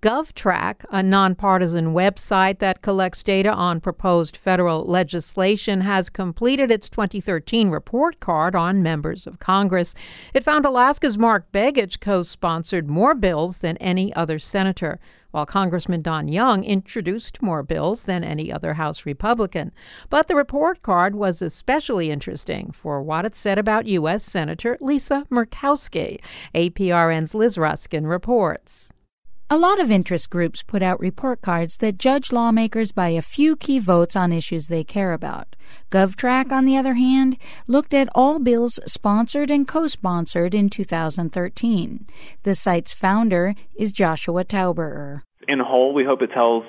GovTrack, a nonpartisan website that collects data on proposed federal legislation, has completed its 2013 report card on members of Congress. It found Alaska's Mark Begich co-sponsored more bills than any other senator, while Congressman Don Young introduced more bills than any other House Republican. But the report card was especially interesting for what it said about U.S. Senator Lisa Murkowski. APRN's Liz Ruskin reports. A lot of interest groups put out report cards that judge lawmakers by a few key votes on issues they care about. GovTrack, on the other hand, looked at all bills sponsored and co-sponsored in 2013. The site's founder is Joshua Tauberer. In whole, we hope it tells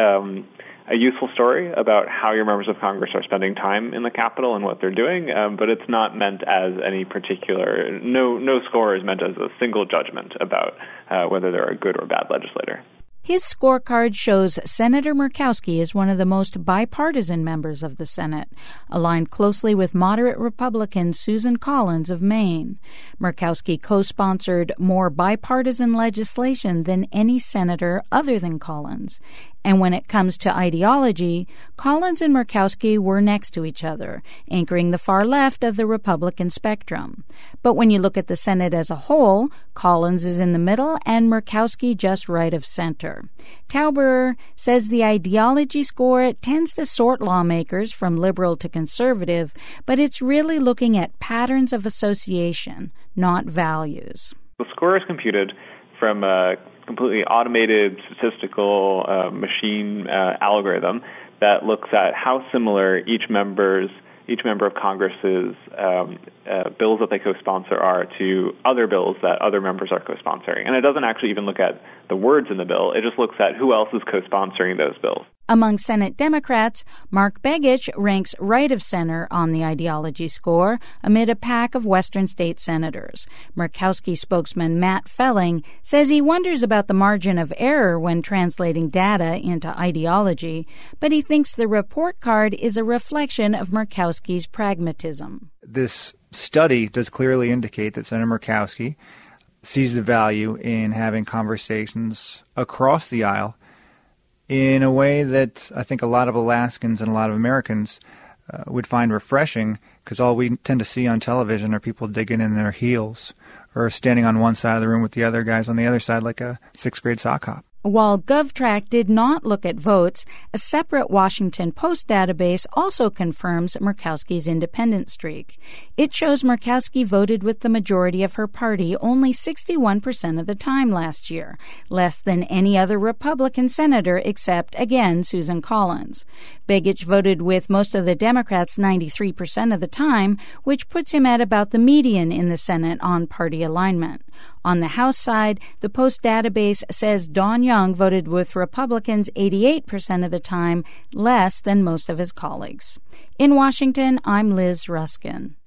a useful story about how your members of Congress are spending time in the Capitol and what they're doing, but it's not meant as any particular, no score is meant as a single judgment about whether they're a good or bad legislator. His scorecard shows Senator Murkowski is one of the most bipartisan members of the Senate, aligned closely with moderate Republican Susan Collins of Maine. Murkowski co-sponsored more bipartisan legislation than any senator other than Collins. And when it comes to ideology, Collins and Murkowski were next to each other, anchoring the far left of the Republican spectrum. But when you look at the Senate as a whole, Collins is in the middle and Murkowski just right of center. Tauberer says the ideology score tends to sort lawmakers from liberal to conservative, but it's really looking at patterns of association, not values. The score is computed from a completely automated statistical machine algorithm that looks at how similar each member of Congress's bills that they co-sponsor are to other bills that other members are co-sponsoring. And it doesn't actually even look at the words in the bill. It just looks at who else is co-sponsoring those bills. Among Senate Democrats, Mark Begich ranks right of center on the ideology score amid a pack of Western state senators. Murkowski spokesman Matt Felling says he wonders about the margin of error when translating data into ideology, but he thinks the report card is a reflection of Murkowski's pragmatism. This study does clearly indicate that Senator Murkowski sees the value in having conversations across the aisle in a way that I think a lot of Alaskans and a lot of Americans would find refreshing, because all we tend to see on television are people digging in their heels or standing on one side of the room with the other guys on the other side like a sixth grade sock hop. While GovTrack did not look at votes, a separate Washington Post database also confirms Murkowski's independent streak. It shows Murkowski voted with the majority of her party only 61% of the time last year, less than any other Republican senator except, again, Susan Collins. Begich voted with most of the Democrats 93% of the time, which puts him at about the median in the Senate on party alignment. On the House side, the Post database says Don Young voted with Republicans 88% of the time, less than most of his colleagues. In Washington, I'm Liz Ruskin.